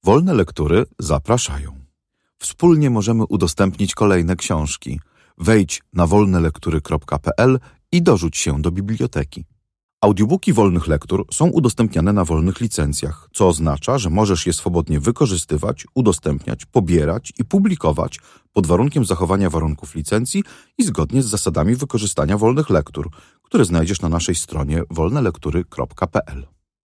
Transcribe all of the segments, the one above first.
Wolne Lektury zapraszają. Wspólnie możemy udostępnić kolejne książki. Wejdź na wolnelektury.pl i dorzuć się do biblioteki. Audiobooki Wolnych Lektur są udostępniane na wolnych licencjach, co oznacza, że możesz je swobodnie wykorzystywać, udostępniać, pobierać i publikować pod warunkiem zachowania warunków licencji i zgodnie z zasadami wykorzystania wolnych lektur, które znajdziesz na naszej stronie wolnelektury.pl.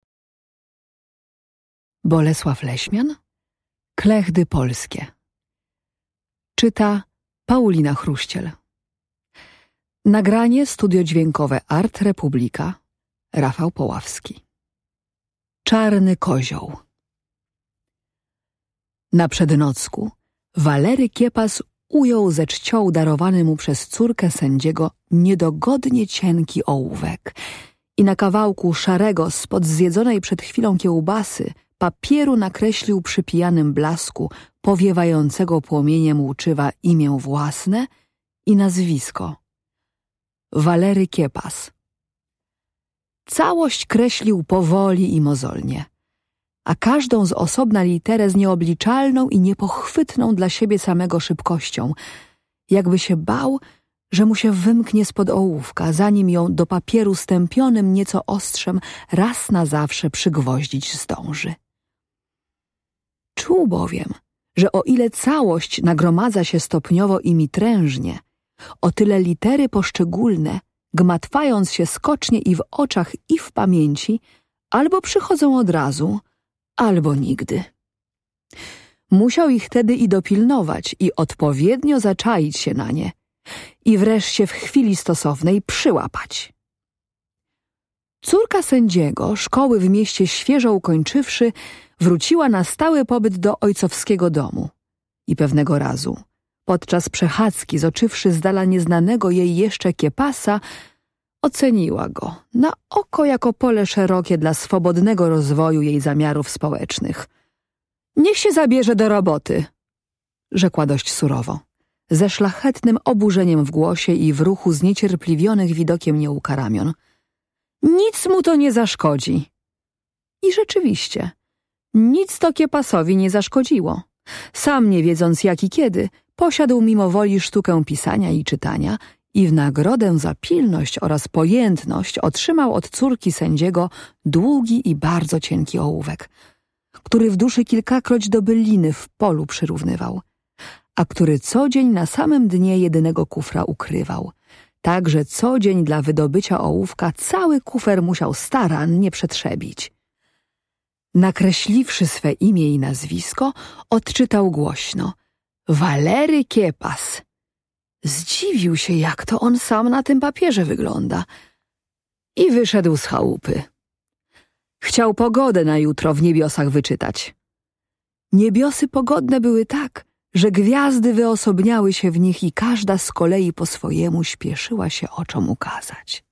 Bolesław Leśmian, Klechdy polskie. Czyta Paulina Chruściel. Nagranie studio dźwiękowe Art Republika, Rafał Poławski. Czarny kozioł. Na przednocku Walery Kiepas ujął ze czcią darowany mu przez córkę sędziego niedogodnie cienki ołówek i na kawałku szarego spod zjedzonej przed chwilą kiełbasy papieru nakreślił przy pijanym blasku powiewającego płomieniem łuczywa imię własne i nazwisko. Walery Kiepas. Całość kreślił powoli i mozolnie, a każdą z osobna literę z nieobliczalną i niepochwytną dla siebie samego szybkością, jakby się bał, że mu się wymknie spod ołówka, zanim ją do papieru stępionym nieco ostrzem raz na zawsze przygwoździć zdąży. Czuł bowiem, że o ile całość nagromadza się stopniowo i mitrężnie, o tyle litery poszczególne, gmatwając się skocznie i w oczach, i w pamięci, albo przychodzą od razu, albo nigdy. Musiał ich tedy i dopilnować, i odpowiednio zaczaić się na nie, i wreszcie w chwili stosownej przyłapać. Córka sędziego, szkoły w mieście świeżo ukończywszy, wróciła na stały pobyt do ojcowskiego domu i pewnego razu, podczas przechadzki zoczywszy z dala nieznanego jej jeszcze Kiepasa, oceniła go na oko jako pole szerokie dla swobodnego rozwoju jej zamiarów społecznych. Niech się zabierze do roboty, rzekła dość surowo, ze szlachetnym oburzeniem w głosie i w ruchu zniecierpliwionych widokiem nieuka ramion. Nic mu to nie zaszkodzi. I rzeczywiście, nic to Kiepasowi nie zaszkodziło. Sam nie wiedząc jak i kiedy, posiadł mimo woli sztukę pisania i czytania i w nagrodę za pilność oraz pojętność otrzymał od córki sędziego długi i bardzo cienki ołówek, który w duszy kilkakroć do byliny w polu przyrównywał, a który co dzień na samym dnie jedynego kufra ukrywał, tak że co dzień dla wydobycia ołówka cały kufer musiał starannie przetrzebić. Nakreśliwszy swe imię i nazwisko, odczytał głośno: Walery Kiepas. Zdziwił się, jak to on sam na tym papierze wygląda, i wyszedł z chałupy. Chciał pogodę na jutro w niebiosach wyczytać. Niebiosy pogodne były tak, że gwiazdy wyosobniały się w nich i każda z kolei po swojemu śpieszyła się oczom ukazać.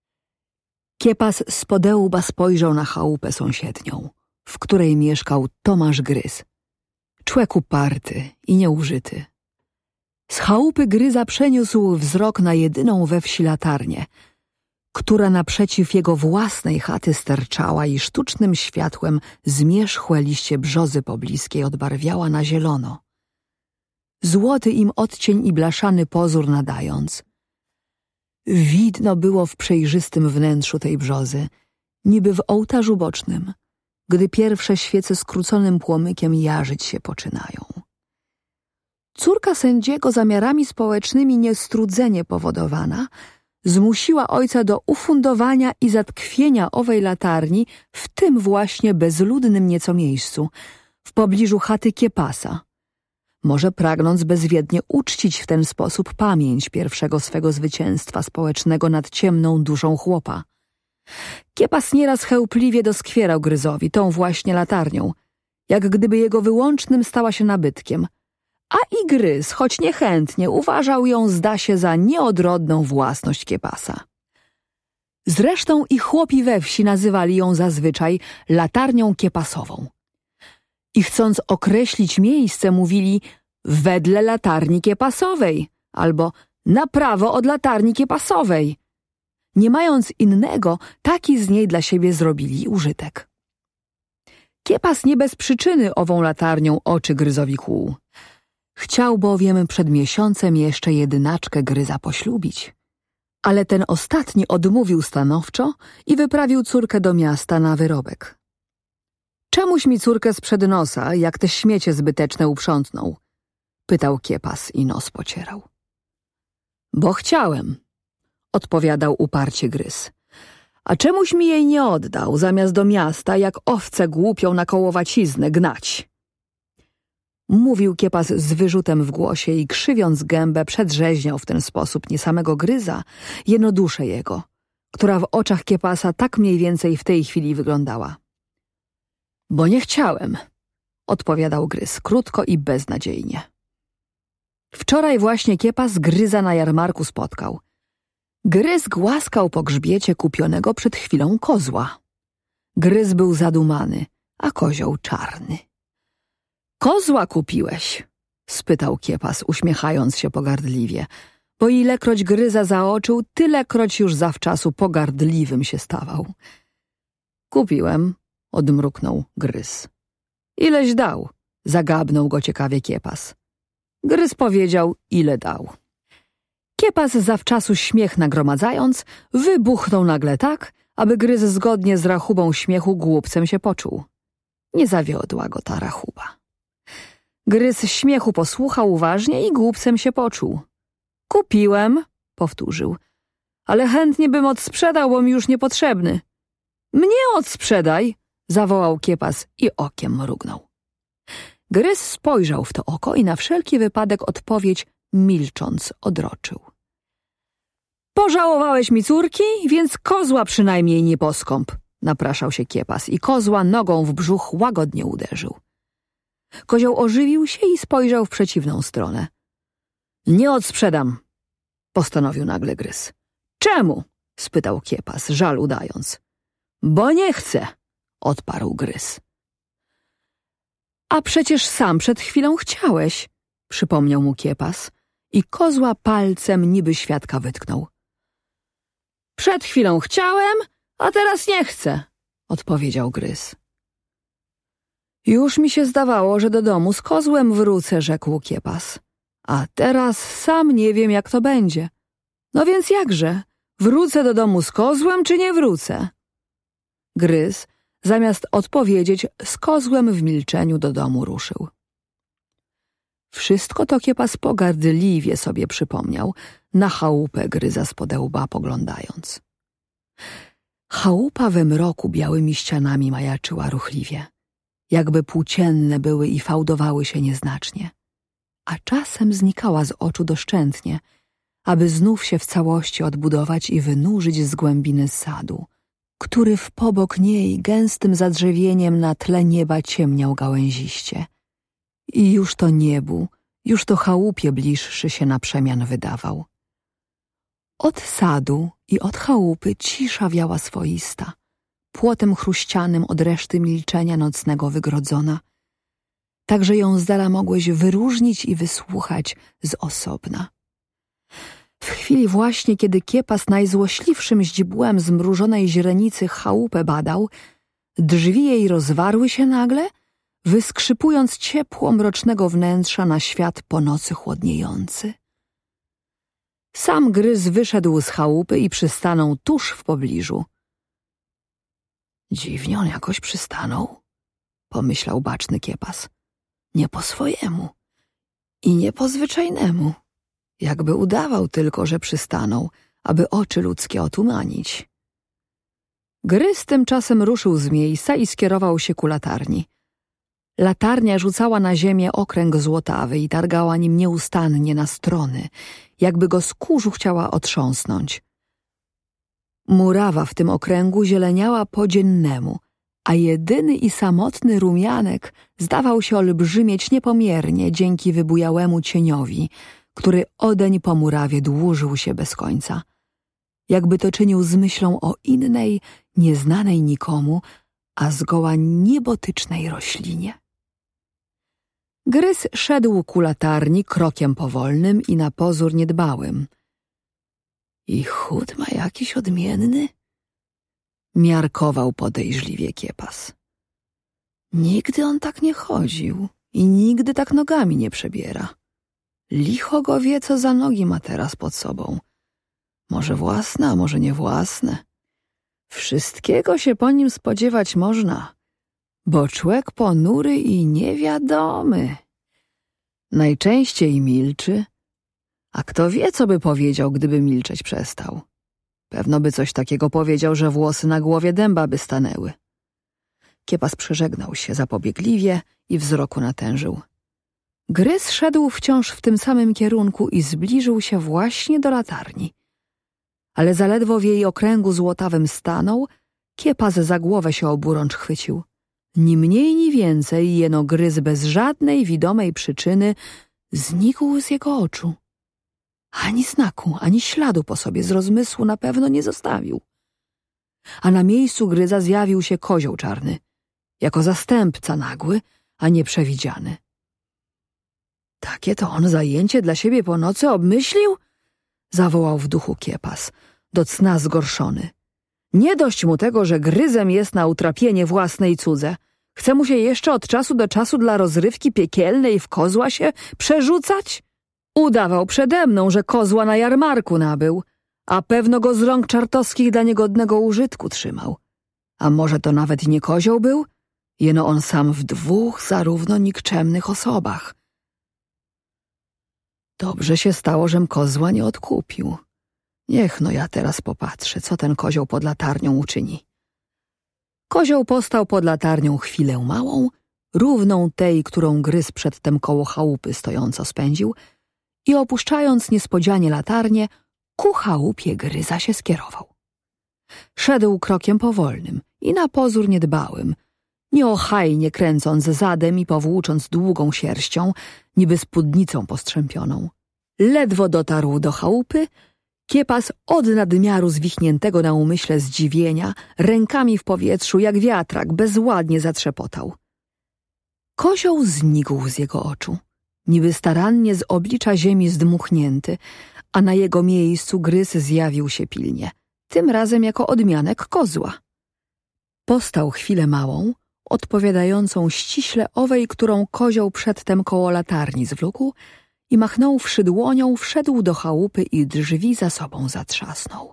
Kiepas z podełba spojrzał na chałupę sąsiednią, w której mieszkał Tomasz Gryz, człek uparty i nieużyty. Z chałupy Gryza przeniósł wzrok na jedyną we wsi latarnię, która naprzeciw jego własnej chaty sterczała i sztucznym światłem zmierzchłe liście brzozy pobliskiej odbarwiała na zielono, złoty im odcień i blaszany pozór nadając. Widno było w przejrzystym wnętrzu tej brzozy, niby w ołtarzu bocznym, gdy pierwsze świece skróconym płomykiem jarzyć się poczynają. Córka sędziego zamiarami społecznymi niestrudzenie powodowana zmusiła ojca do ufundowania i zatkwienia owej latarni w tym właśnie bezludnym nieco miejscu, w pobliżu chaty Kiepasa, może pragnąc bezwiednie uczcić w ten sposób pamięć pierwszego swego zwycięstwa społecznego nad ciemną duszą chłopa. Kiepas nieraz chełpliwie doskwierał Gryzowi tą właśnie latarnią, jak gdyby jego wyłącznym stała się nabytkiem, a i Gryz, choć niechętnie, uważał ją, zda się, za nieodrodną własność Kiepasa. Zresztą i chłopi we wsi nazywali ją zazwyczaj latarnią Kiepasową. I chcąc określić miejsce, mówili wedle latarni Kiepasowej albo na prawo od latarni Kiepasowej. Nie mając innego, taki z niej dla siebie zrobili użytek. Kiepas nie bez przyczyny ową latarnią oczy Gryzowi kłuł. Chciał bowiem przed miesiącem jeszcze jedynaczkę Gryza poślubić. Ale ten ostatni odmówił stanowczo i wyprawił córkę do miasta na wyrobek. Czemuś mi córkę sprzed nosa, jak te śmiecie zbyteczne uprzątnął? Pytał Kiepas i nos pocierał. Bo chciałem, odpowiadał uparcie Gryz. A czemuś mi jej nie oddał, zamiast do miasta, jak owce głupią na kołowaciznę gnać? Mówił Kiepas z wyrzutem w głosie i krzywiąc gębę przedrzeźniał w ten sposób nie samego Gryza, jeno duszę jego, która w oczach Kiepasa tak mniej więcej w tej chwili wyglądała. Bo nie chciałem, odpowiadał Gryz krótko i beznadziejnie. Wczoraj właśnie Kiepas Gryza na jarmarku spotkał. Gryz głaskał po grzbiecie kupionego przed chwilą kozła. Gryz był zadumany, a kozioł czarny. Kozła kupiłeś? Spytał Kiepas, uśmiechając się pogardliwie, bo ilekroć Gryza zaoczył, tylekroć już zawczasu pogardliwym się stawał. Kupiłem, odmruknął Gryz. Ileś dał? Zagabnął go ciekawie Kiepas. Gryz powiedział, ile dał. Kiepas zawczasu śmiech nagromadzając, wybuchnął nagle tak, aby Gryz zgodnie z rachubą śmiechu głupcem się poczuł. Nie zawiodła go ta rachuba. Gryz śmiechu posłuchał uważnie i głupcem się poczuł. Kupiłem, powtórzył, ale chętnie bym odsprzedał, bo mi już niepotrzebny. Mnie odsprzedaj, zawołał Kiepas i okiem mrugnął. Gryz spojrzał w to oko i na wszelki wypadek odpowiedź milcząc odroczył. Pożałowałeś mi córki, więc kozła przynajmniej nie poskąp, napraszał się Kiepas i kozła nogą w brzuch łagodnie uderzył. Kozioł ożywił się i spojrzał w przeciwną stronę. Nie odsprzedam, postanowił nagle Gryz. Czemu? Spytał Kiepas, żal udając. Bo nie chcę, odparł Gryz. A przecież sam przed chwilą chciałeś, przypomniał mu Kiepas i kozła palcem niby świadka wytknął. Przed chwilą chciałem, a teraz nie chcę, odpowiedział Gryz. Już mi się zdawało, że do domu z kozłem wrócę, rzekł Kiepas. A teraz sam nie wiem, jak to będzie. No więc jakże? Wrócę do domu z kozłem, czy nie wrócę? Gryz, zamiast odpowiedzieć, z kozłem w milczeniu do domu ruszył. Wszystko to Kiepas pogardliwie sobie przypomniał, na chałupę Gryza spod łba poglądając. Chałupa we mroku białymi ścianami majaczyła ruchliwie, jakby płócienne były i fałdowały się nieznacznie, a czasem znikała z oczu doszczętnie, aby znów się w całości odbudować i wynurzyć z głębiny sadu, który w pobok niej gęstym zadrzewieniem na tle nieba ciemniał gałęziście. I już to niebu, już to chałupie bliższy się na przemian wydawał. Od sadu i od chałupy cisza wiała swoista, płotem chruścianym od reszty milczenia nocnego wygrodzona, tak że ją z dala mogłeś wyróżnić i wysłuchać z osobna. W chwili właśnie, kiedy Kiepas najzłośliwszym źdźbłem zmrużonej źrenicy chałupę badał, drzwi jej rozwarły się nagle, wyskrzypując ciepło mrocznego wnętrza na świat po nocy chłodniejący. Sam Gryz wyszedł z chałupy i przystanął tuż w pobliżu. Dziwnie on jakoś przystanął, pomyślał baczny Kiepas. Nie po swojemu i nie po zwyczajnemu. Jakby udawał tylko, że przystanął, aby oczy ludzkie otumanić. Gryz tymczasem ruszył z miejsca i skierował się ku latarni. Latarnia rzucała na ziemię okręg złotawy i targała nim nieustannie na strony, jakby go z kurzu chciała otrząsnąć. Murawa w tym okręgu zieleniała po dziennemu, a jedyny i samotny rumianek zdawał się olbrzymieć niepomiernie dzięki wybujałemu cieniowi, który odeń po murawie dłużył się bez końca. Jakby to czynił z myślą o innej, nieznanej nikomu, a zgoła niebotycznej roślinie. Gryz szedł ku latarni krokiem powolnym i na pozór niedbałym. I chód ma jakiś odmienny? Miarkował podejrzliwie Kiepas. Nigdy on tak nie chodził i nigdy tak nogami nie przebiera. Licho go wie, co za nogi ma teraz pod sobą. Może własne, a może nie własne. Wszystkiego się po nim spodziewać można, bo człek ponury i niewiadomy. Najczęściej milczy, a kto wie, co by powiedział, gdyby milczeć przestał. Pewno by coś takiego powiedział, że włosy na głowie dęba by stanęły. Kiepas przeżegnał się zapobiegliwie i wzroku natężył. Gryz szedł wciąż w tym samym kierunku i zbliżył się właśnie do latarni. Ale zaledwo w jej okręgu złotawym stanął, Kiepas za głowę się oburącz chwycił. Ni mniej, ni więcej jeno Gryz bez żadnej widomej przyczyny znikł z jego oczu. Ani znaku, ani śladu po sobie z rozmysłu na pewno nie zostawił. A na miejscu Gryza zjawił się kozioł czarny, jako zastępca nagły, a nieprzewidziany. Takie to on zajęcie dla siebie po nocy obmyślił? Zawołał w duchu Kiepas, do cna zgorszony. Nie dość mu tego, że Gryzem jest na utrapienie własne i cudze. Chce mu się jeszcze od czasu do czasu dla rozrywki piekielnej w kozła się przerzucać? Udawał przede mną, że kozła na jarmarku nabył, a pewno go z rąk czartowskich dla niegodnego użytku trzymał. A może to nawet nie kozioł był? Jeno on sam w dwóch zarówno nikczemnych osobach. Dobrze się stało, żem kozła nie odkupił. Niech no ja teraz popatrzę, co ten kozioł pod latarnią uczyni. Kozioł postał pod latarnią chwilę małą, równą tej, którą Gryz przedtem koło chałupy stojąco spędził, i opuszczając niespodzianie latarnię, ku chałupie Gryza się skierował. Szedł krokiem powolnym i na pozór niedbałym, nieochajnie kręcąc zadem i powłócząc długą sierścią, niby spódnicą postrzępioną. Ledwo dotarł do chałupy, Kiepas od nadmiaru zwichniętego na umyśle zdziwienia rękami w powietrzu jak wiatrak bezładnie zatrzepotał. Kozioł znikł z jego oczu, niby starannie z oblicza ziemi zdmuchnięty, a na jego miejscu Gryz zjawił się pilnie, tym razem jako odmianek kozła. Postał chwilę małą, odpowiadającą ściśle owej, którą kozioł przedtem koło latarni zwlókł, i machnąwszy dłonią, wszedł do chałupy i drzwi za sobą zatrzasnął.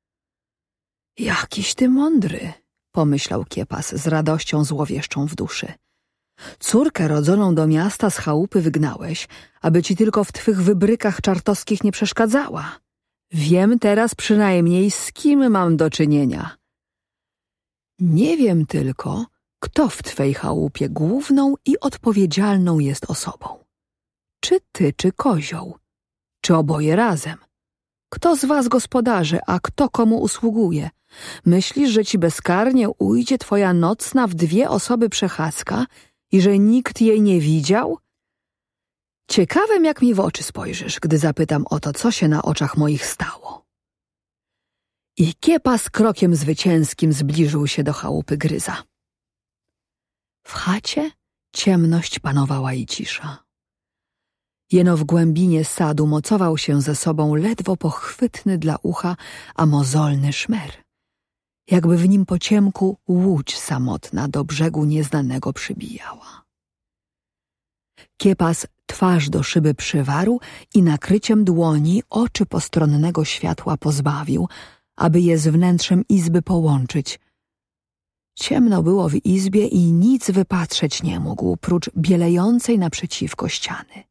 Jakiś ty mądry, pomyślał Kiepas z radością złowieszczą w duszy. Córkę rodzoną do miasta z chałupy wygnałeś, aby ci tylko w twych wybrykach czartowskich nie przeszkadzała. Wiem teraz przynajmniej, z kim mam do czynienia. Nie wiem tylko, kto w twej chałupie główną i odpowiedzialną jest osobą. Czy ty, czy kozioł? Czy oboje razem? Kto z was gospodarzy, a kto komu usługuje? Myślisz, że ci bezkarnie ujdzie twoja nocna w dwie osoby przechadzka i że nikt jej nie widział? Ciekawem, jak mi w oczy spojrzysz, gdy zapytam o to, co się na oczach moich stało. I Kiepas krokiem zwycięskim zbliżył się do chałupy Gryza. W chacie ciemność panowała i cisza. Jeno w głębinie sadu mocował się ze sobą ledwo pochwytny dla ucha, a mozolny szmer. Jakby w nim po ciemku łódź samotna do brzegu nieznanego przybijała. Kiepas twarz do szyby przywarł i nakryciem dłoni oczy postronnego światła pozbawił, aby je z wnętrzem izby połączyć. Ciemno było w izbie i nic wypatrzeć nie mógł, prócz bielejącej naprzeciwko ściany.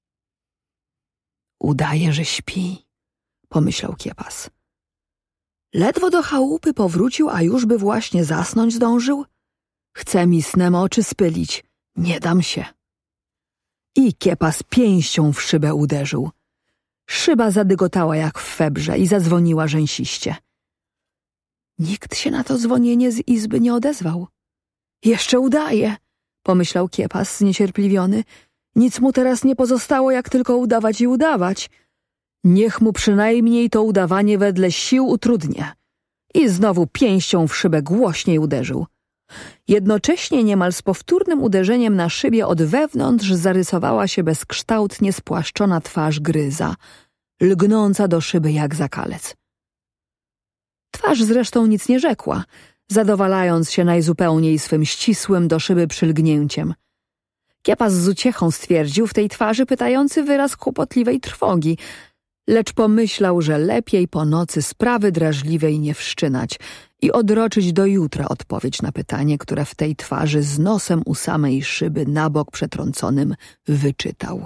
Udaje, że śpi, pomyślał Kiepas. Ledwo do chałupy powrócił, a już by właśnie zasnąć zdążył. Chce mi snem oczy spylić, nie dam się. I Kiepas pięścią w szybę uderzył. Szyba zadygotała jak w febrze i zadzwoniła rzęsiście. Nikt się na to dzwonienie z izby nie odezwał. Jeszcze udaje, pomyślał Kiepas zniecierpliwiony. Nic mu teraz nie pozostało, jak tylko udawać i udawać. Niech mu przynajmniej to udawanie wedle sił utrudnia. I znowu pięścią w szybę głośniej uderzył. Jednocześnie niemal z powtórnym uderzeniem na szybie od wewnątrz zarysowała się bezkształtnie spłaszczona twarz Gryza, lgnąca do szyby jak zakalec. Twarz zresztą nic nie rzekła, zadowalając się najzupełniej swym ścisłym do szyby przylgnięciem. Kiepas z uciechą stwierdził w tej twarzy pytający wyraz kłopotliwej trwogi, lecz pomyślał, że lepiej po nocy sprawy drażliwej nie wszczynać i odroczyć do jutra odpowiedź na pytanie, które w tej twarzy z nosem u samej szyby na bok przetrąconym wyczytał.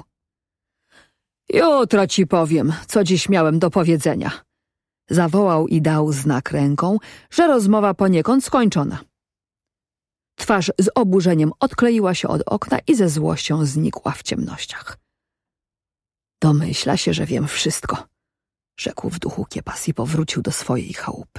Jutro ci powiem, co dziś miałem do powiedzenia. Zawołał i dał znak ręką, że rozmowa poniekąd skończona. Twarz z oburzeniem odkleiła się od okna i ze złością znikła w ciemnościach. Domyśla się, że wiem wszystko, rzekł w duchu Kiepas i powrócił do swojej chałupy.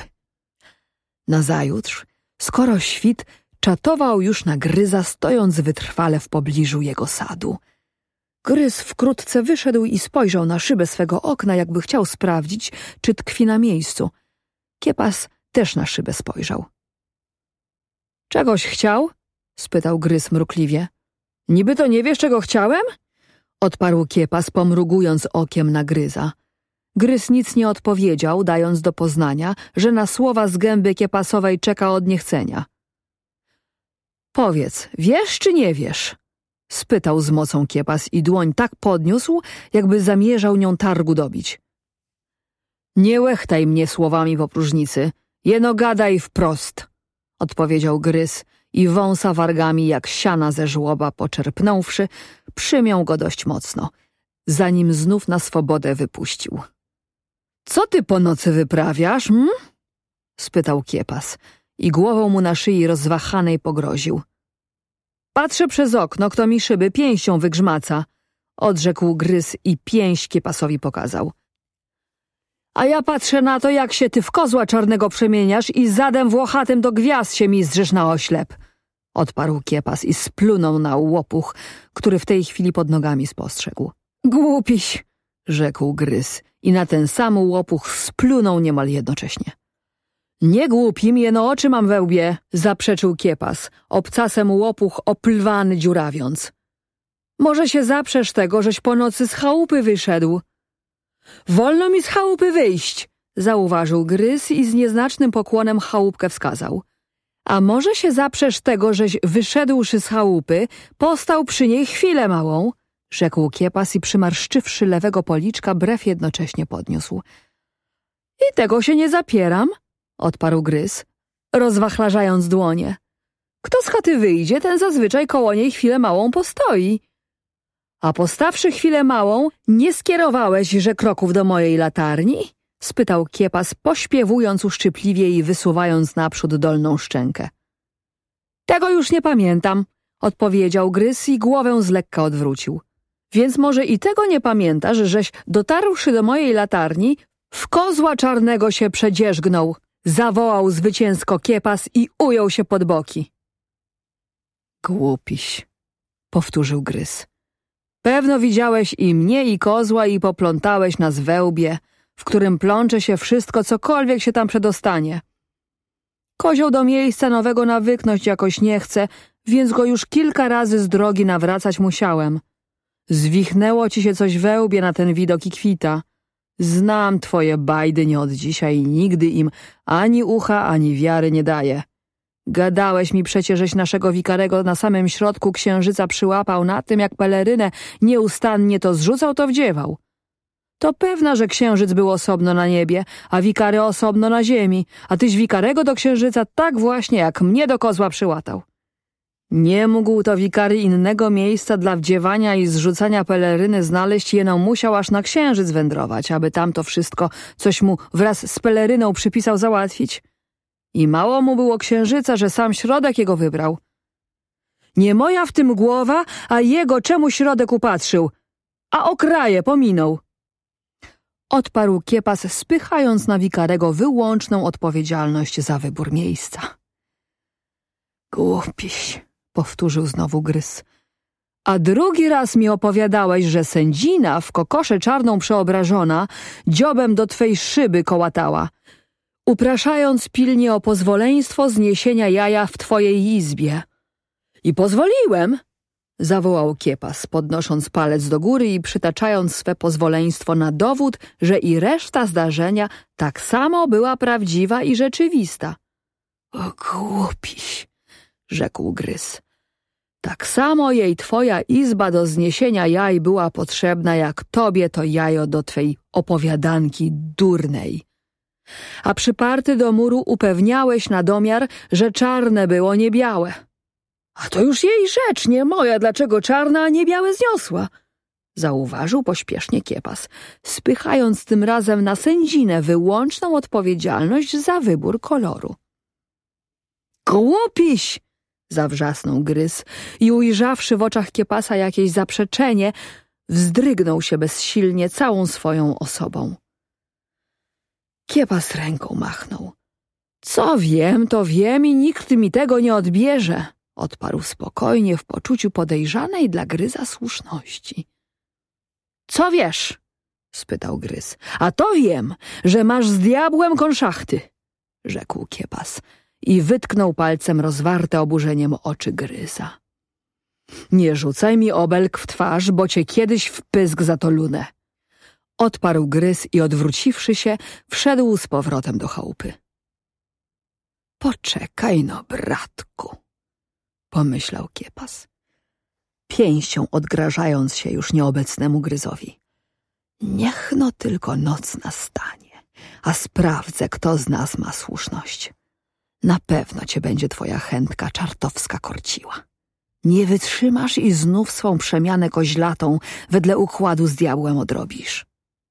Nazajutrz, skoro świt, czatował już na Gryza, stojąc wytrwale w pobliżu jego sadu. Gryz wkrótce wyszedł i spojrzał na szybę swego okna, jakby chciał sprawdzić, czy tkwi na miejscu. Kiepas też na szybę spojrzał. — Czegoś chciał? — spytał Gryz mrukliwie. — Niby to nie wiesz, czego chciałem? — odparł Kiepas, pomrugując okiem na Gryza. Gryz nic nie odpowiedział, dając do poznania, że na słowa z gęby Kiepasowej czeka od niechcenia. — Powiedz, wiesz czy nie wiesz? — spytał z mocą Kiepas i dłoń tak podniósł, jakby zamierzał nią targu dobić. — Nie łechtaj mnie słowami po próżnicy, jeno gadaj wprost — odpowiedział Gryz i wąsa wargami jak siana ze żłoba poczerpnąwszy, przymiął go dość mocno, zanim znów na swobodę wypuścił. — Co ty po nocy wyprawiasz, — spytał Kiepas i głową mu na szyi rozwahanej pogroził. — Patrzę przez okno, kto mi szyby pięścią wygrzmaca — odrzekł Gryz i pięść Kiepasowi pokazał. — A ja patrzę na to, jak się ty w kozła czarnego przemieniasz i zadem włochatym do gwiazd się mizdrzesz na oślep — odparł Kiepas i splunął na łopuch, który w tej chwili pod nogami spostrzegł. — Głupiś — rzekł Gryz i na ten sam łopuch splunął niemal jednocześnie. — Nie głupim, jeno oczy mam we łbie — zaprzeczył Kiepas, obcasem łopuch oplwany dziurawiąc. — Może się zaprzesz tego, żeś po nocy z chałupy wyszedł? — Wolno mi z chałupy wyjść — zauważył Gryz i z nieznacznym pokłonem chałupkę wskazał. — A może się zaprzesz tego, żeś wyszedłszy z chałupy, postał przy niej chwilę małą — rzekł Kiepas i przymarszczywszy lewego policzka, brew jednocześnie podniósł. — I tego się nie zapieram — odparł Gryz, rozwachlarzając dłonie. — Kto z chaty wyjdzie, ten zazwyczaj koło niej chwilę małą postoi. A postawszy chwilę małą, nie skierowałeś-że kroków do mojej latarni? — spytał Kiepas, pośpiewując uszczypliwie i wysuwając naprzód dolną szczękę. — Tego już nie pamiętam — odpowiedział Gryz i głowę z lekka odwrócił. — Więc może i tego nie pamiętasz, żeś dotarłszy do mojej latarni, w kozła czarnego się przedzierzgnął — zawołał zwycięsko Kiepas i ujął się pod boki. — Głupiś — powtórzył Gryz. Pewno widziałeś i mnie, i kozła, i poplątałeś nas we łbie, w którym plącze się wszystko, cokolwiek się tam przedostanie. Kozioł do miejsca nowego nawyknąć jakoś nie chce, więc go już kilka razy z drogi nawracać musiałem. Zwichnęło ci się coś we łbie na ten widok i kwita. Znam twoje bajdy nie od dzisiaj i nigdy im ani ucha, ani wiary nie daję. Gadałeś mi przecież, żeś naszego wikarego na samym środku księżyca przyłapał na tym, jak pelerynę nieustannie to zrzucał, to wdziewał. To pewna, że księżyc był osobno na niebie, a wikary osobno na ziemi, a tyś wikarego do księżyca tak właśnie, jak mnie do kozła przyłatał. Nie mógł to wikary innego miejsca dla wdziewania i zrzucania peleryny znaleźć, jeno musiał aż na księżyc wędrować, aby tam to wszystko, coś mu wraz z peleryną przypisał, załatwić. I mało mu było księżyca, że sam środek jego wybrał. Nie moja w tym głowa, a jego czemu środek upatrzył, a okraje pominął. Odparł Kiepas, spychając na wikarego wyłączną odpowiedzialność za wybór miejsca. Głupiś, powtórzył znowu Gryz. A drugi raz mi opowiadałeś, że sędzina w kokoszę czarną przeobrażona dziobem do twej szyby kołatała, upraszając pilnie o pozwoleństwo zniesienia jaja w twojej izbie. I pozwoliłem, zawołał Kiepas, podnosząc palec do góry i przytaczając swe pozwoleństwo na dowód, że i reszta zdarzenia tak samo była prawdziwa i rzeczywista. O, głupiś, rzekł Gryz. Tak samo jej twoja izba do zniesienia jaj była potrzebna, jak tobie to jajo do twej opowiadanki durnej. A przyparty do muru upewniałeś na domiar, że czarne było, nie białe. A to już jej rzecz, nie moja, dlaczego czarne, a nie białe zniosła? Zauważył pośpiesznie Kiepas, spychając tym razem na sędzinę wyłączną odpowiedzialność za wybór koloru. Głupiś! Zawrzasnął Gryz i ujrzawszy w oczach Kiepasa jakieś zaprzeczenie, wzdrygnął się bezsilnie całą swoją osobą. Kiepas ręką machnął. Co wiem, to wiem i nikt mi tego nie odbierze, odparł spokojnie w poczuciu podejrzanej dla Gryza słuszności. Co wiesz? Spytał Gryz. A to wiem, że masz z diabłem konszachty, rzekł Kiepas i wytknął palcem rozwarte oburzeniem oczy Gryza. Nie rzucaj mi obelg w twarz, bo cię kiedyś w pysk za to lunę. Odparł Gryz i odwróciwszy się, wszedł z powrotem do chałupy. Poczekaj no, bratku, pomyślał Kiepas, pięścią odgrażając się już nieobecnemu Gryzowi. Niech no tylko noc nastanie, a sprawdzę, kto z nas ma słuszność. Na pewno cię będzie twoja chętka czartowska korciła. Nie wytrzymasz i znów swą przemianę koźlatą wedle układu z diabłem odrobisz.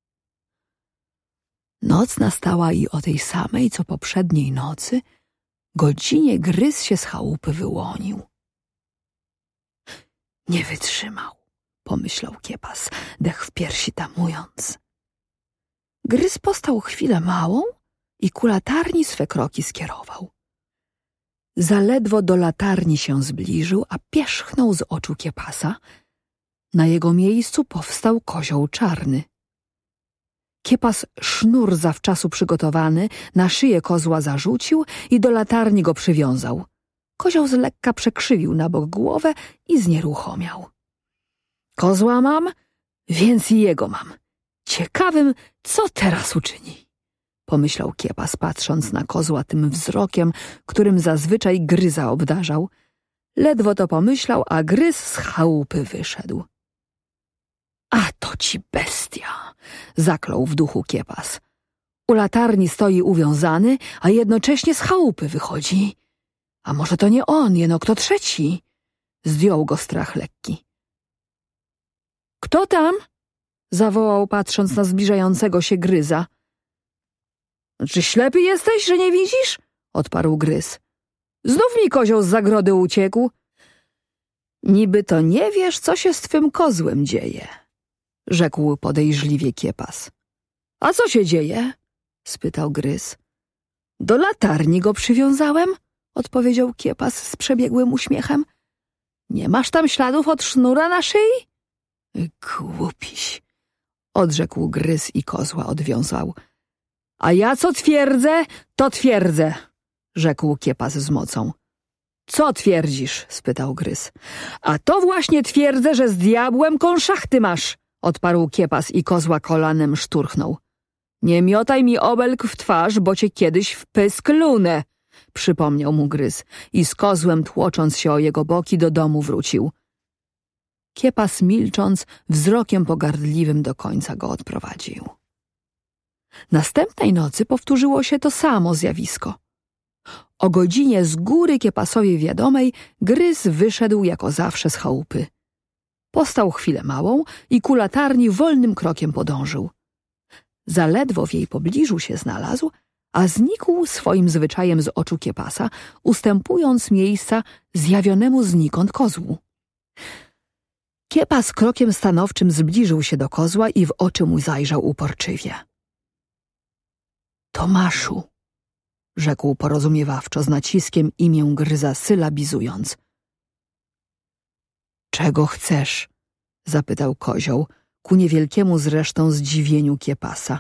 Noc nastała i o tej samej, co poprzedniej nocy, godzinie Gryz się z chałupy wyłonił. Nie wytrzymał, pomyślał Kiepas, dech w piersi tamując. Gryz postał chwilę małą i ku latarni swe kroki skierował. Zaledwo do latarni się zbliżył, a pierzchnął z oczu Kiepasa. Na jego miejscu powstał kozioł czarny. Kiepas sznur zawczasu przygotowany na szyję kozła zarzucił i do latarni go przywiązał. Kozioł z lekka przekrzywił na bok głowę i znieruchomiał. Kozła mam, więc i jego mam. Ciekawym, co teraz uczyni? Pomyślał Kiepas, patrząc na kozła tym wzrokiem, którym zazwyczaj Gryza obdarzał. Ledwo to pomyślał, a Gryz z chałupy wyszedł. A to ci bestia! Zaklął w duchu Kiepas. U latarni stoi uwiązany, a jednocześnie z chałupy wychodzi. A może to nie on, jeno kto trzeci? Zdjął go strach lekki. Kto tam? Zawołał, patrząc na zbliżającego się Gryza. Czy ślepy jesteś, że nie widzisz? Odparł Gryz. Znów mi kozioł z zagrody uciekł. Niby to nie wiesz, co się z twym kozłem dzieje, rzekł podejrzliwie Kiepas. A co się dzieje? Spytał Gryz. Do latarni go przywiązałem, odpowiedział Kiepas z przebiegłym uśmiechem. Nie masz tam śladów od sznura na szyi? Głupiś, odrzekł Gryz i kozła odwiązał. A ja co twierdzę, to twierdzę, rzekł Kiepas z mocą. Co twierdzisz? Spytał Gryz. A to właśnie twierdzę, że z diabłem konszachty masz, odparł Kiepas i kozła kolanem szturchnął. Nie miotaj mi obelg w twarz, bo cię kiedyś w pysk lunę, przypomniał mu Gryz i z kozłem tłocząc się o jego boki do domu wrócił. Kiepas milcząc, wzrokiem pogardliwym do końca go odprowadził. Następnej nocy powtórzyło się to samo zjawisko. O godzinie z góry Kiepasowi wiadomej Gryz wyszedł jako zawsze z chałupy. Postał chwilę małą i ku latarni wolnym krokiem podążył. Zaledwo w jej pobliżu się znalazł, a znikł swoim zwyczajem z oczu Kiepasa, ustępując miejsca zjawionemu znikąd kozłu. Kiepas krokiem stanowczym zbliżył się do kozła i w oczy mu zajrzał uporczywie. Tomaszu, rzekł porozumiewawczo z naciskiem imię Gryza sylabizując. Czego chcesz? Zapytał kozioł, ku niewielkiemu zresztą zdziwieniu Kiepasa.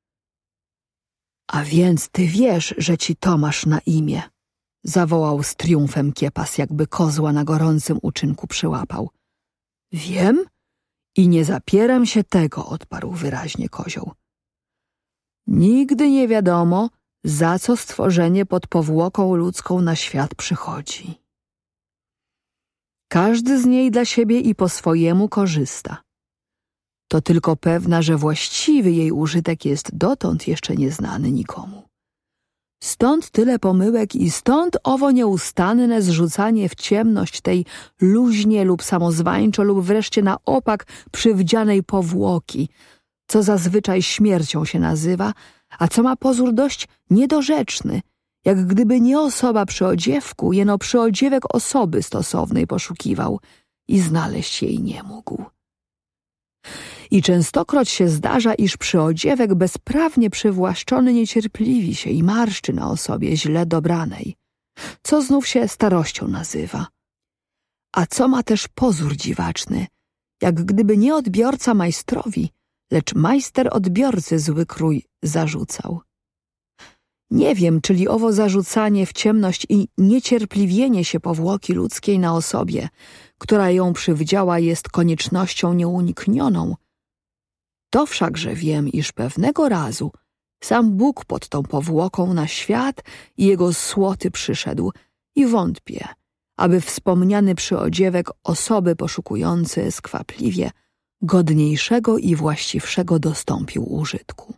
A więc ty wiesz, że ci Tomasz na imię, zawołał z triumfem Kiepas, jakby kozła na gorącym uczynku przyłapał. Wiem i nie zapieram się tego, odparł wyraźnie kozioł. Nigdy nie wiadomo, za co stworzenie pod powłoką ludzką na świat przychodzi. Każdy z niej dla siebie i po swojemu korzysta. To tylko pewna, że właściwy jej użytek jest dotąd jeszcze nieznany nikomu. Stąd tyle pomyłek i stąd owo nieustanne zrzucanie w ciemność tej luźnie lub samozwańczo lub wreszcie na opak przywdzianej powłoki, co zazwyczaj śmiercią się nazywa, a co ma pozór dość niedorzeczny, jak gdyby nie osoba przy odziewku, jeno przyodziewek osoby stosownej poszukiwał i znaleźć jej nie mógł. I częstokroć się zdarza, iż przyodziewek bezprawnie przywłaszczony niecierpliwi się i marszczy na osobie źle dobranej, co znów się starością nazywa. A co ma też pozór dziwaczny, jak gdyby nie odbiorca majstrowi, lecz majster odbiorcy zły krój zarzucał. Nie wiem, czyli owo zarzucanie w ciemność i niecierpliwienie się powłoki ludzkiej na osobie, która ją przywdziała, jest koniecznością nieuniknioną. To wszakże wiem, iż pewnego razu sam Bóg pod tą powłoką na świat i jego słoty przyszedł i wątpię, aby wspomniany przyodziewek osoby poszukujący skwapliwie godniejszego i właściwszego dostąpił użytku.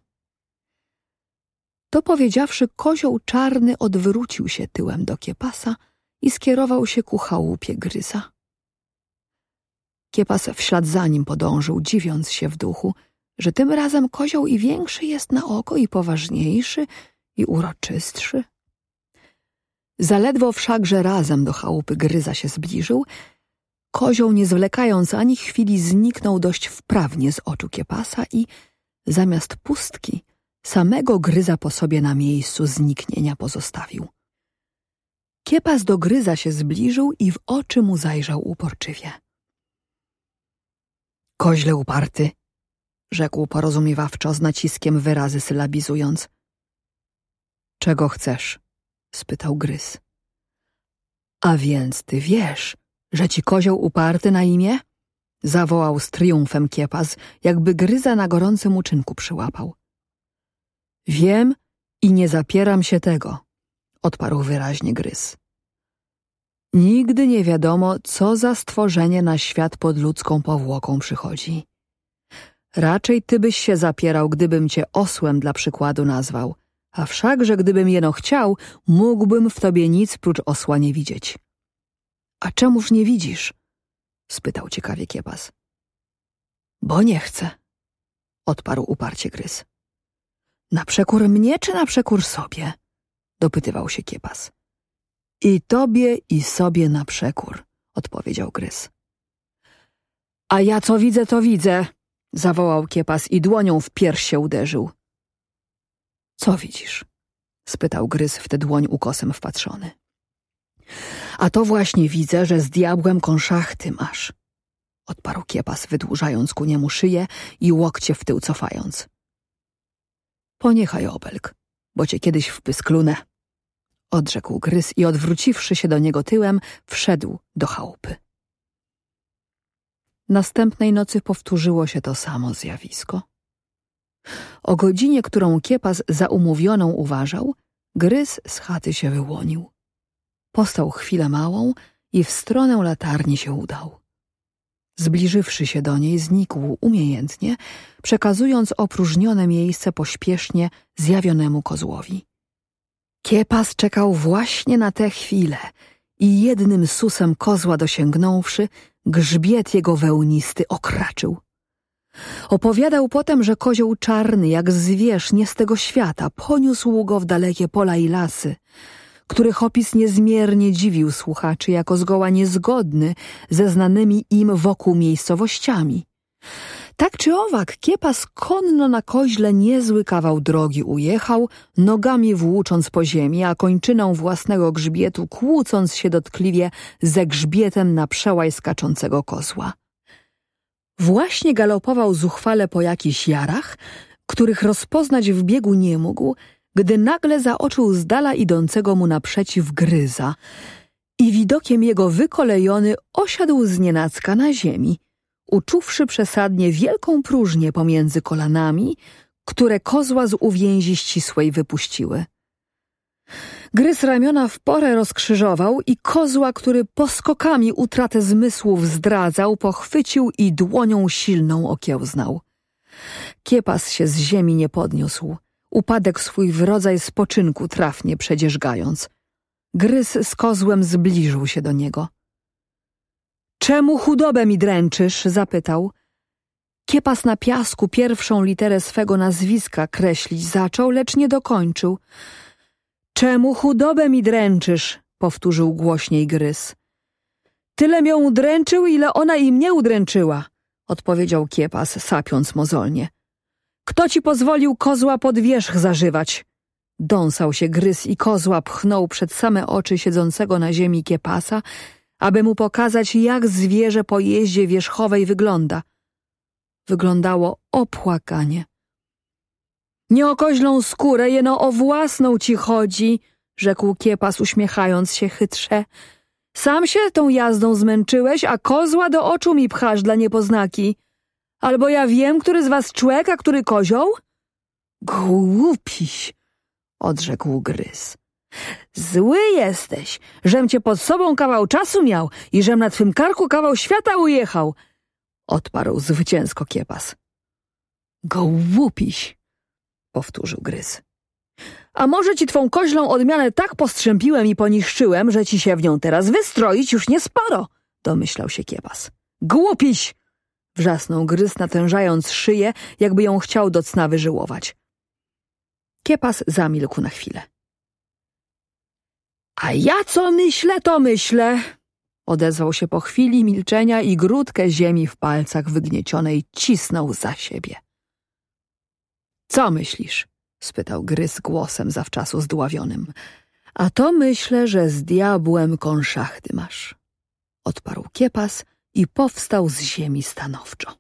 To powiedziawszy, kozioł czarny odwrócił się tyłem do Kiepasa i skierował się ku chałupie Gryza. Kiepas w ślad za nim podążył, dziwiąc się w duchu, że tym razem kozioł i większy jest na oko, i poważniejszy, i uroczystszy. Zaledwo wszakże razem do chałupy Gryza się zbliżył, kozioł, nie zwlekając ani chwili, zniknął dość wprawnie z oczu Kiepasa i zamiast pustki samego Gryza po sobie na miejscu zniknienia pozostawił. Kiepas do Gryza się zbliżył i w oczy mu zajrzał uporczywie. Koźle uparty, rzekł porozumiewawczo, z naciskiem wyrazy sylabizując. Czego chcesz? Spytał Gryz. A więc ty wiesz, że ci kozioł uparty na imię? Zawołał z triumfem Kiepas, jakby Gryza na gorącym uczynku przyłapał. Wiem i nie zapieram się tego, odparł wyraźnie Gryz. Nigdy nie wiadomo, co za stworzenie na świat pod ludzką powłoką przychodzi. Raczej ty byś się zapierał, gdybym cię osłem dla przykładu nazwał, a wszakże gdybym jeno chciał, mógłbym w tobie nic prócz osła nie widzieć. A czemuż nie widzisz? Spytał ciekawie Kiepas. Bo nie chcę, odparł uparcie Gryz. Na przekór mnie czy na przekór sobie? Dopytywał się Kiepas. I tobie i sobie na przekór, odpowiedział Gryz. A ja co widzę, to widzę, zawołał Kiepas i dłonią w pierś się uderzył. Co widzisz? Spytał Gryz w tę dłoń ukosem wpatrzony. A to właśnie widzę, że z diabłem konszachty masz, odparł Kiepas, wydłużając ku niemu szyję i łokcie w tył cofając. Poniechaj obelg, bo cię kiedyś wpysklunę, odrzekł Gryz i odwróciwszy się do niego tyłem, wszedł do chałupy. Następnej nocy powtórzyło się to samo zjawisko. O godzinie, którą Kiepas za umówioną uważał, Gryz z chaty się wyłonił. Postał chwilę małą i w stronę latarni się udał. Zbliżywszy się do niej, znikł umiejętnie, przekazując opróżnione miejsce pośpiesznie zjawionemu kozłowi. Kiepas czekał właśnie na tę chwilę i jednym susem kozła dosięgnąwszy, grzbiet jego wełnisty okraczył. Opowiadał potem, że kozioł czarny, jak zwierz nie z tego świata, poniósł go w dalekie pola i lasy, których opis niezmiernie dziwił słuchaczy jako zgoła niezgodny ze znanymi im wokół miejscowościami. Tak czy owak, Kiepas konno na koźle niezły kawał drogi ujechał, nogami włócząc po ziemi, a kończyną własnego grzbietu kłócąc się dotkliwie ze grzbietem na przełaj skaczącego kozła. Właśnie galopował zuchwale po jakichś jarach, których rozpoznać w biegu nie mógł, gdy nagle zaoczył z dala idącego mu naprzeciw Gryza i widokiem jego wykolejony osiadł znienacka na ziemi, uczuwszy przesadnie wielką próżnię pomiędzy kolanami, które kozła z uwięzi ścisłej wypuściły. Grys ramiona w porę rozkrzyżował i kozła, który poskokami utratę zmysłów zdradzał, pochwycił i dłonią silną okiełznał. Kiepas się z ziemi nie podniósł. Upadek swój w rodzaj spoczynku trafnie przedzierzgając. Grys z kozłem zbliżył się do niego. Czemu chudobę mi dręczysz? Zapytał. Kiepas na piasku pierwszą literę swego nazwiska kreślić zaczął, lecz nie dokończył. Czemu chudobę mi dręczysz? Powtórzył głośniej Grys. Tylem ją udręczył, ile ona i mnie udręczyła, odpowiedział Kiepas, sapiąc mozolnie. Kto ci pozwolił kozła pod wierzch zażywać? Dąsał się Grys i kozła pchnął przed same oczy siedzącego na ziemi Kiepasa, aby mu pokazać, jak zwierzę po jeździe wierzchowej wygląda. Wyglądało opłakanie. Nie o koźlą skórę, jeno o własną ci chodzi, rzekł Kiepas, uśmiechając się chytrze. Sam się tą jazdą zmęczyłeś, a kozła do oczu mi pchasz dla niepoznaki. Albo ja wiem, który z was człek, a który kozioł? Głupiś, odrzekł Grys. Zły jesteś, żem cię pod sobą kawał czasu miał i żem na twym karku kawał świata ujechał, odparł zwycięsko Kiepas. Głupiś, powtórzył Grys. A może ci twą koźlą odmianę tak postrzępiłem i poniszczyłem, że ci się w nią teraz wystroić już niesporo, domyślał się Kiepas. Głupiś! Wrzasnął Grys, natężając szyję, jakby ją chciał do cna wyżyłować. Kiepas zamilkł na chwilę. A ja co myślę, to myślę, odezwał się po chwili milczenia i grudkę ziemi w palcach wygniecionej cisnął za siebie. Co myślisz? Spytał Grys głosem zawczasu zdławionym. A to myślę, że z diabłem konszachty masz, odparł Kiepas i powstał z ziemi stanowczo.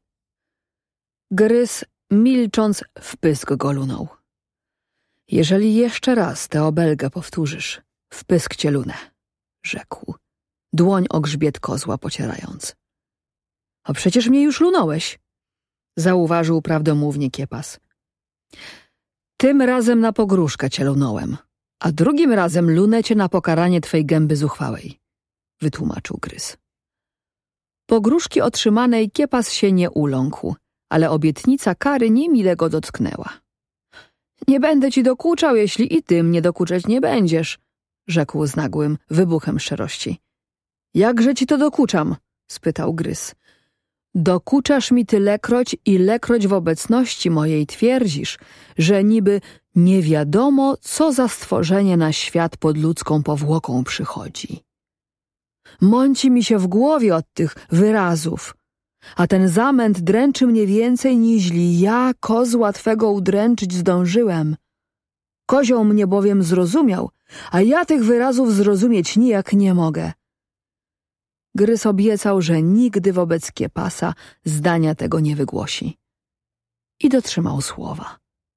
Grys, milcząc, w pysk go lunął. Jeżeli jeszcze raz tę obelgę powtórzysz, w pysk cię lunę, rzekł, dłoń o grzbiet kozła pocierając. A przecież mnie już lunąłeś, zauważył prawdomównie Kiepas. Tym razem na pogróżkę cię lunąłem, a drugim razem lunę cię na pokaranie twej gęby zuchwałej, wytłumaczył Grys. Pogróżki otrzymanej Kiepas się nie uląkł, ale obietnica kary niemile go dotknęła. Nie będę ci dokuczał, jeśli i ty mnie dokuczać nie będziesz, rzekł z nagłym wybuchem szczerości. Jakże ci to dokuczam? Spytał Grys. Dokuczasz mi tylekroć, ilekroć w obecności mojej twierdzisz, że niby nie wiadomo, co za stworzenie na świat pod ludzką powłoką przychodzi. Mąci mi się w głowie od tych wyrazów, a ten zamęt dręczy mnie więcej, niźli ja kozła twego udręczyć zdążyłem. Kozioł mnie bowiem zrozumiał, a ja tych wyrazów zrozumieć nijak nie mogę. Grys obiecał, że nigdy wobec Kiepasa zdania tego nie wygłosi. I dotrzymał słowa.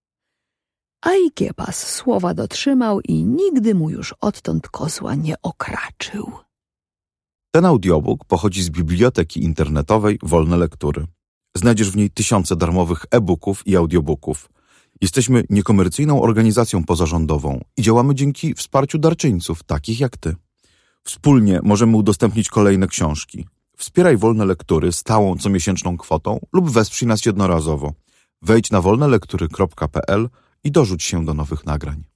A i Kiepas słowa dotrzymał i nigdy mu już odtąd kozła nie okraczył. Ten audiobook pochodzi z biblioteki internetowej Wolne Lektury. Znajdziesz w niej tysiące darmowych e-booków i audiobooków. Jesteśmy niekomercyjną organizacją pozarządową i działamy dzięki wsparciu darczyńców, takich jak ty. Wspólnie możemy udostępnić kolejne książki. Wspieraj Wolne Lektury stałą comiesięczną kwotą lub wesprzyj nas jednorazowo. Wejdź na wolnelektury.pl i dorzuć się do nowych nagrań.